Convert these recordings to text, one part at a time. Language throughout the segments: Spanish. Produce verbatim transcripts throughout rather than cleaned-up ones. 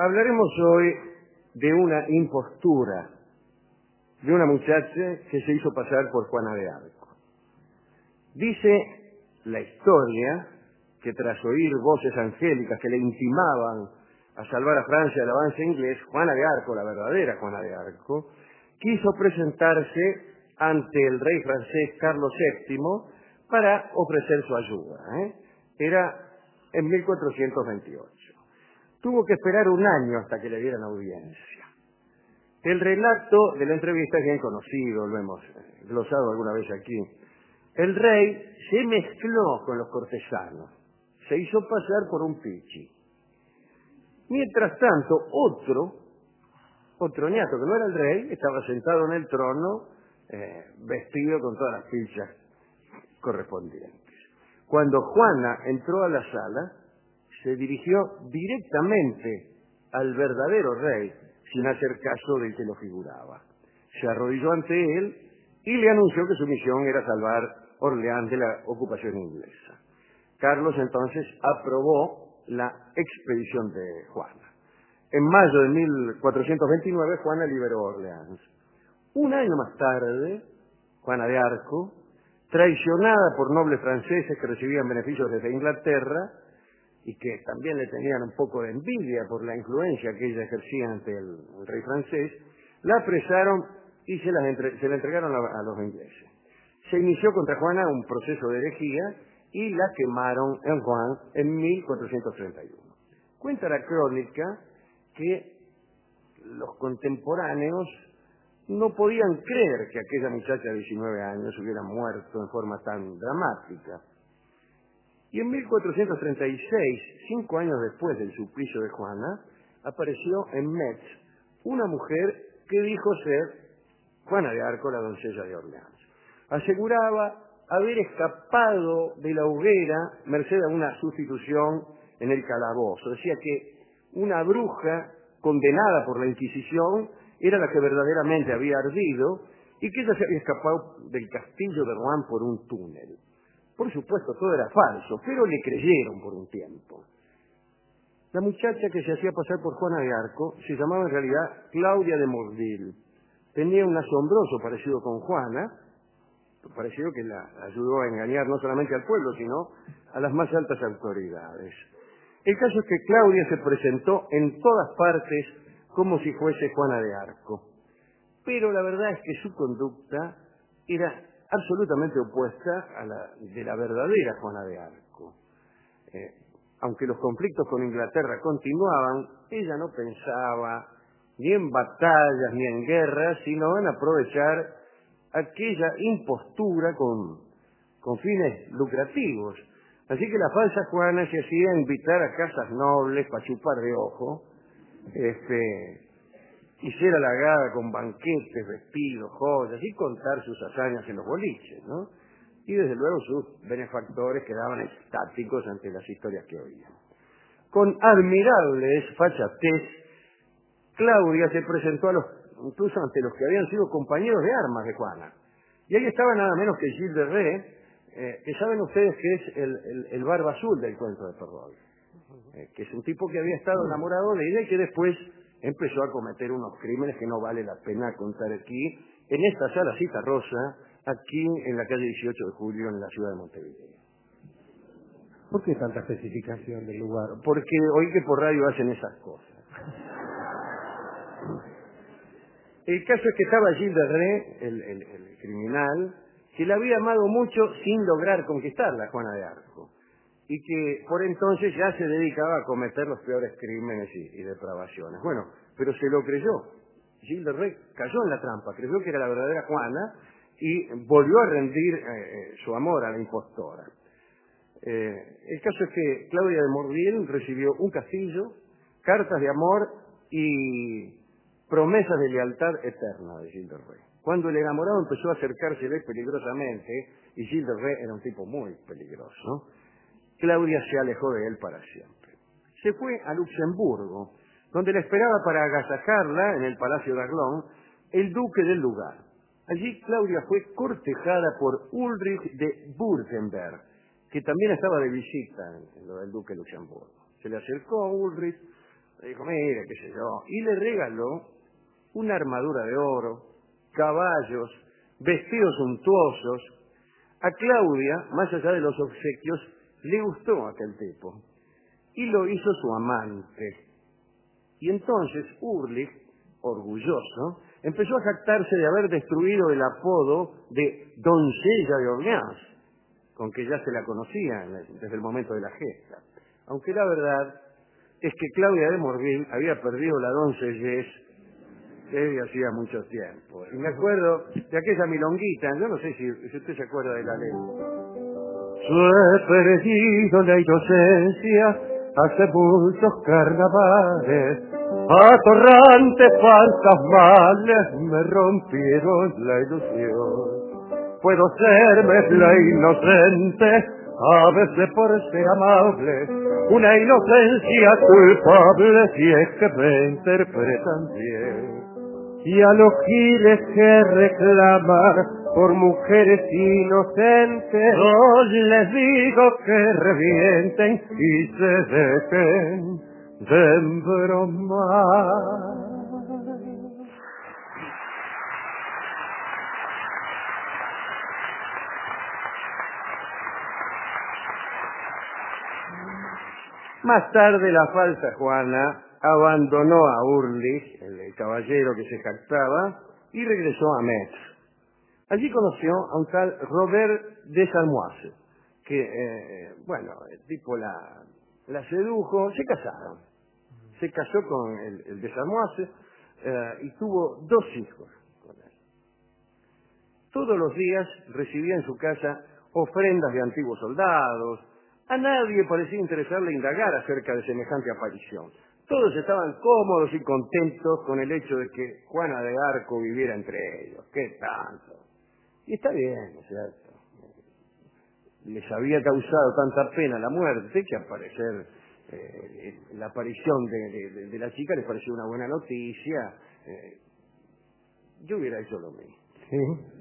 Hablaremos hoy de una impostura, de una muchacha que se hizo pasar por Juana de Arco. Dice la historia que tras oír voces angélicas que le intimaban a salvar a Francia del avance inglés, Juana de Arco, la verdadera Juana de Arco, quiso presentarse ante el rey francés Carlos séptimo para ofrecer su ayuda. ¿eh? Era en mil cuatrocientos veintiocho. Tuvo que esperar un año hasta que le dieran audiencia. El relato de la entrevista es bien conocido, lo hemos glosado alguna vez aquí. El rey se mezcló con los cortesanos, se hizo pasar por un pichi. Mientras tanto, otro, otro ñato que no era el rey, estaba sentado en el trono, eh, vestido con todas las fichas correspondientes. Cuando Juana entró a la sala, se dirigió directamente al verdadero rey, sin hacer caso del que lo figuraba. Se arrodilló ante él y le anunció que su misión era salvar Orleans de la ocupación inglesa. Carlos entonces aprobó la expedición de Juana. En mayo de mil cuatrocientos veintinueve, Juana liberó Orleans. Un año más tarde, Juana de Arco, traicionada por nobles franceses que recibían beneficios desde Inglaterra y que también le tenían un poco de envidia por la influencia que ella ejercía ante el, el rey francés, la apresaron y se, las entre, se la entregaron a, a los ingleses. Se inició contra Juana un proceso de herejía y la quemaron en Rouen en mil cuatrocientos treinta y uno. Cuenta la crónica que los contemporáneos no podían creer que aquella muchacha de diecinueve años hubiera muerto en forma tan dramática. Y en mil cuatrocientos treinta y seis, cinco años después del suplicio de Juana, apareció en Metz una mujer que dijo ser Juana de Arco, la doncella de Orleans. Aseguraba haber escapado de la hoguera merced a una sustitución en el calabozo. Decía que una bruja condenada por la Inquisición era la que verdaderamente había ardido y que ella se había escapado del castillo de Rouen por un túnel. Por supuesto, todo era falso, pero le creyeron por un tiempo. La muchacha que se hacía pasar por Juana de Arco se llamaba en realidad Claudia de Morville. Tenía un asombroso parecido con Juana, parecido que la ayudó a engañar no solamente al pueblo, sino a las más altas autoridades. El caso es que Claudia se presentó en todas partes como si fuese Juana de Arco. Pero la verdad es que su conducta era absolutamente opuesta a la de la verdadera Juana de Arco. Eh, aunque los conflictos con Inglaterra continuaban, ella no pensaba ni en batallas ni en guerras, sino en aprovechar aquella impostura con, con fines lucrativos. Así que la falsa Juana se hacía invitar a casas nobles para chupar de ojo, este, y ser halagada con banquetes, vestidos, joyas, y contar sus hazañas en los boliches, ¿no? Y desde luego sus benefactores quedaban estáticos ante las historias que oían. Con admirable desfachatez, Claudia se presentó a los, incluso ante los que habían sido compañeros de armas de Juana. Y ahí estaba nada menos que Gilles de Rais, eh, que saben ustedes que es el, el, el barba azul del cuento de Perrault, eh, que es un tipo que había estado enamorado de ella y que después empezó a cometer unos crímenes que no vale la pena contar aquí, en esta sala Cita Rosa, aquí en la calle dieciocho de julio, en la ciudad de Montevideo. ¿Por qué tanta especificación del lugar? Porque oí que por radio hacen esas cosas. El caso es que estaba Gilles de Rais, el, el, el criminal, que la había amado mucho sin lograr conquistarla, Juana de Arco, y que por entonces ya se dedicaba a cometer los peores crímenes y, y depravaciones. Bueno, pero se lo creyó. Gilles de Rais cayó en la trampa, creyó que era la verdadera Juana y volvió a rendir eh, su amor a la impostora. Eh, el caso es que Claudia de Morville recibió un castillo, cartas de amor y promesas de lealtad eterna de Gilles de Rais. Cuando el enamorado empezó a acercársele peligrosamente, y Gilles de Rais era un tipo muy peligroso, Claudia se alejó de él para siempre. Se fue a Luxemburgo, donde la esperaba para agasajarla en el Palacio d'Arlon el duque del lugar. Allí Claudia fue cortejada por Ulrich de Württemberg, que también estaba de visita en lo del duque de Luxemburgo. Se le acercó a Ulrich, Le dijo, mire, qué sé yo. Y le regaló una armadura de oro, caballos, vestidos suntuosos. A Claudia, más allá de los obsequios, le gustó aquel tipo y lo hizo su amante. Y entonces Urlich, orgulloso, empezó a jactarse de haber destruido el apodo de doncella de Orleans, con que ya se la conocía desde el momento de la gesta. Aunque la verdad es que Claudia de Morville había perdido la doncellez desde hacía mucho tiempo. Y me acuerdo de aquella milonguita, yo no sé si, si usted se acuerda de la letra. Yo he perdido la inocencia hace muchos carnavales, atorrantes fantasmales me rompieron la ilusión. Puedo serme la inocente, a veces por ser amable, una inocencia culpable si es que me interpretan bien. Y a los giles que reclaman por mujeres inocentes, yo les digo que revienten y se dejen de embromar. Más tarde la falsa Juana abandonó a Urlich, el, el caballero que se jactaba, y regresó a Metz. Allí conoció a un tal Robert de Salmoise, que, eh, bueno, el tipo la, la sedujo, se casaron. Se casó con el, el de Salmoise eh, y tuvo dos hijos con él. Todos los días recibía en su casa ofrendas de antiguos soldados. A nadie parecía interesarle indagar acerca de semejante aparición. Todos estaban cómodos y contentos con el hecho de que Juana de Arco viviera entre ellos. ¡Qué tanto! Y está bien, ¿no es cierto? Les había causado tanta pena la muerte que aparecer eh, la aparición de, de, de la chica les pareció una buena noticia. Eh, yo hubiera hecho lo mismo. Sí.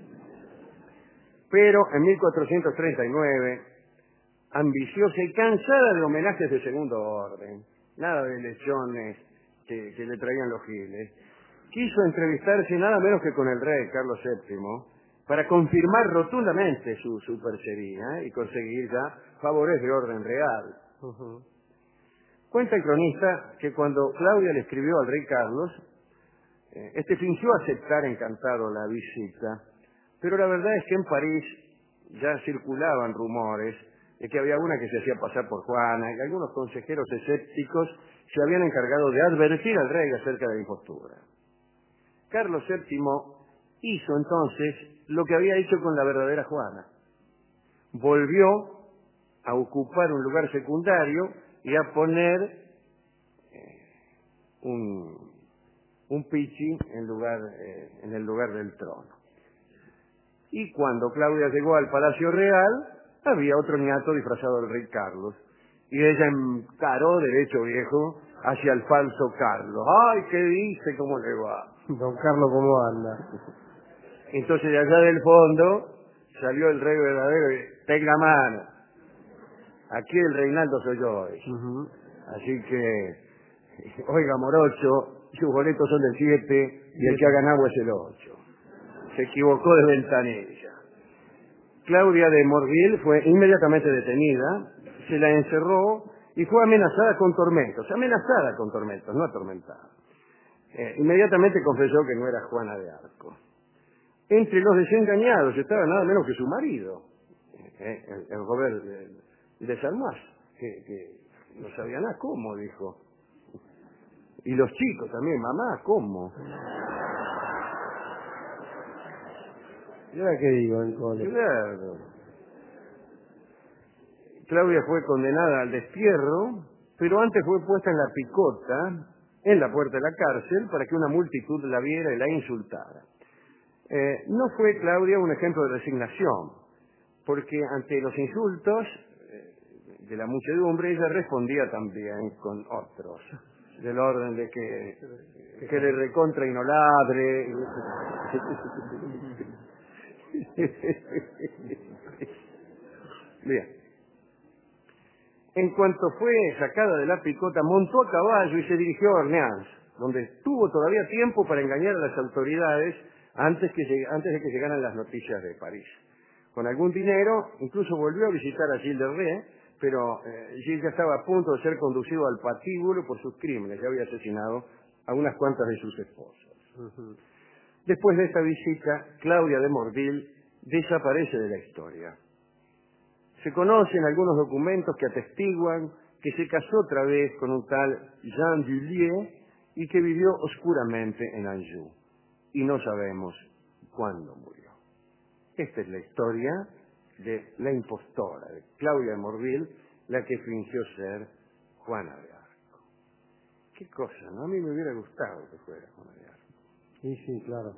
Pero en mil cuatrocientos treinta y nueve, ambiciosa y cansada de homenajes de segundo orden, nada de lechones que, que le traían los giles, quiso entrevistarse nada menos que con el rey Carlos séptimo para confirmar rotundamente su, su persería y conseguir ya favores de orden real. Uh-huh. Cuenta el cronista que cuando Claudia le escribió al rey Carlos, eh, este fingió aceptar encantado la visita, pero la verdad es que en París ya circulaban rumores de que había una que se hacía pasar por Juana y algunos consejeros escépticos se habían encargado de advertir al rey acerca de la impostura. Carlos séptimo hizo entonces lo que había hecho con la verdadera Juana. Volvió a ocupar un lugar secundario y a poner eh, un, un pichi en, lugar, eh, en el lugar del trono. Y cuando Claudia llegó al Palacio Real, había otro niato disfrazado del rey Carlos. Y ella encaró derecho viejo hacia el falso Carlos. ¡Ay, qué dice! ¿Cómo le va? Don Carlos, ¿cómo anda? Entonces de allá del fondo salió el rey verdadero y tenga mano. Aquí el reinaldo soy yo hoy. Uh-huh. Así que, oiga morocho, sus boletos son del siete y el que ha ganado es el ocho. Se equivocó de ventanilla. Claudia de Morville fue inmediatamente detenida, se la encerró y fue amenazada con tormentos. Amenazada con tormentos, no atormentada. Eh, inmediatamente confesó que no era Juana de Arco. Entre los desengañados estaba nada menos que su marido, eh, el, el Robert de, de Salmoise, que, que no sabía nada. ¿Cómo? Dijo. Y los chicos también, mamá, ¿cómo? ¿Y ahora qué digo en cole? Claro. Claudia fue condenada al destierro, pero antes fue puesta en la picota, en la puerta de la cárcel, para que una multitud la viera y la insultara. Eh, no fue Claudia un ejemplo de resignación, porque ante los insultos eh, de la muchedumbre ella respondía también con otros, del orden de que, que le recontra y no ladre. Bien. En cuanto fue sacada de la picota, montó a caballo y se dirigió a Orleans, donde tuvo todavía tiempo para engañar a las autoridades antes, que, antes de que llegaran las noticias de París. Con algún dinero, incluso volvió a visitar a Gilles de Rais, pero eh, Gilles ya estaba a punto de ser conducido al patíbulo por sus crímenes. Ya había asesinado a unas cuantas de sus esposas. Uh-huh. Después de esta visita, Claudia de Morville desaparece de la historia. Se conocen algunos documentos que atestiguan que se casó otra vez con un tal Jean Dullier y que vivió oscuramente en Anjou. Y no sabemos cuándo murió. Esta es la historia de la impostora, de Claudia de Morville, la que fingió ser Juana de Arco. Qué cosa, ¿no? A mí me hubiera gustado que fuera Juana de Arco. Sí, sí, claro.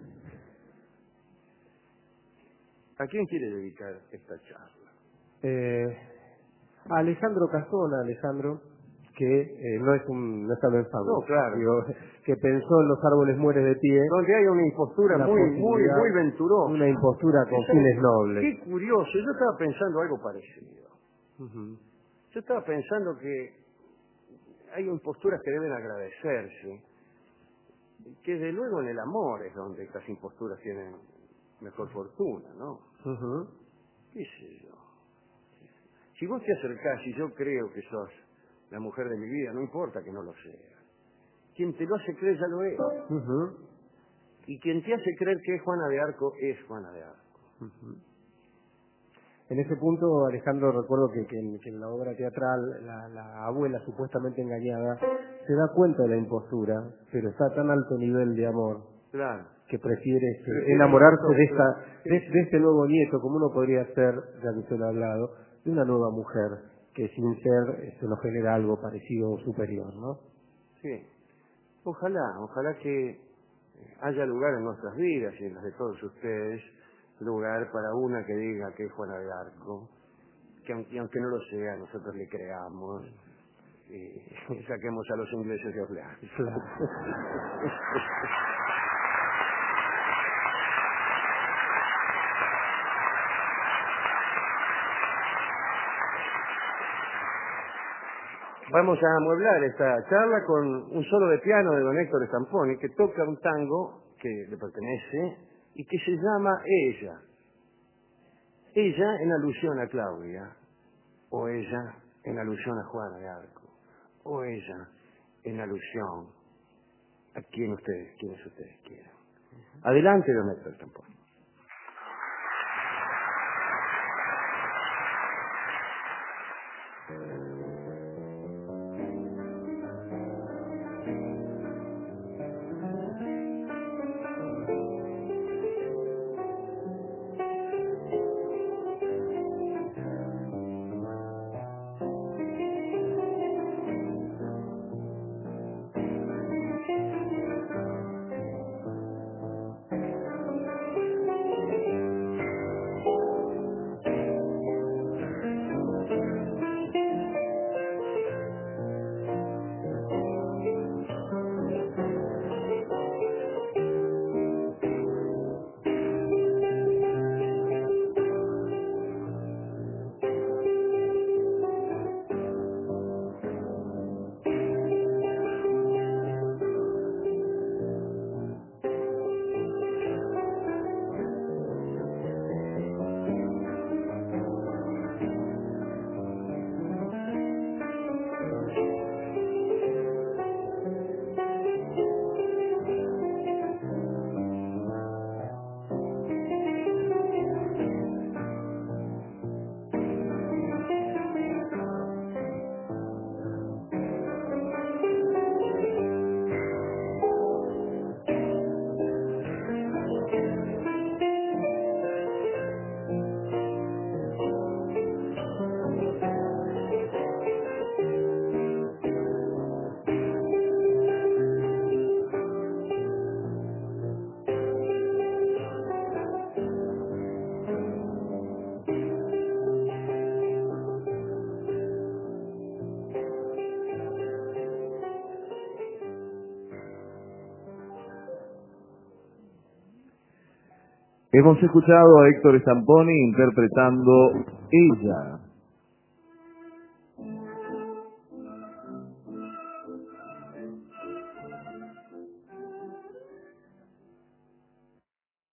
¿A quién quiere dedicar esta charla? Eh, a Alejandro Casona, Alejandro, que eh, no es un no está pensando, no, claro, digo, que pensó en Los árboles mueren de pie, donde hay una impostura muy muy muy venturosa, una impostura con fines nobles. Qué curioso, yo estaba pensando algo parecido. Uh-huh. Yo estaba pensando que hay imposturas que deben agradecerse, que desde luego en el amor es donde estas imposturas tienen mejor fortuna, ¿no? Uh-huh. ¿Qué sé yo? Si vos te acercás y yo creo que sos la mujer de mi vida, no importa que no lo sea. Quien te lo hace creer ya lo es. Uh-huh. Y quien te hace creer que es Juana de Arco, es Juana de Arco. Uh-huh. En ese punto, Alejandro, recuerdo que, que, en, que en la obra teatral, la, la abuela supuestamente engañada se da cuenta de la impostura, pero está a tan alto nivel de amor, claro, que prefiere este, enamorarse de, esta, de, de este nuevo nieto, como uno podría ser, ya que usted lo ha hablado, de una nueva mujer, que sin ser este, nos genera algo parecido o superior, ¿no? Sí. Ojalá, ojalá que haya lugar en nuestras vidas y en las de todos ustedes, lugar para una que diga que es Juana de Arco, que aunque, aunque no lo sea, nosotros le creamos y, y saquemos a los ingleses de Orleans. Claro. Vamos a amueblar esta charla con un solo de piano de don Héctor Stamponi, que toca un tango que le pertenece y que se llama Ella. Ella en alusión a Claudia, o ella en alusión a Juana de Arco, o ella en alusión a quien ustedes, quienes ustedes quieran. Adelante, don Héctor Stamponi. Hemos escuchado a Héctor Stamponi interpretando Ella,